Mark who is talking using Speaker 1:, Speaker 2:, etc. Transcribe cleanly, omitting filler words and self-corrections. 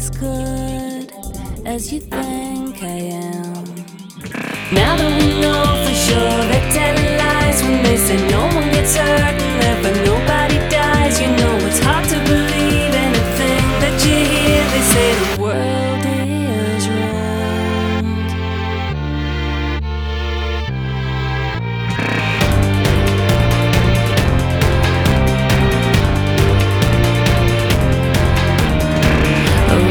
Speaker 1: as good as you think I am. Now that we know for sure that tell lies when they say no one gets hurt and never nobody dies. You know it's hard to believe anything that you hear. They say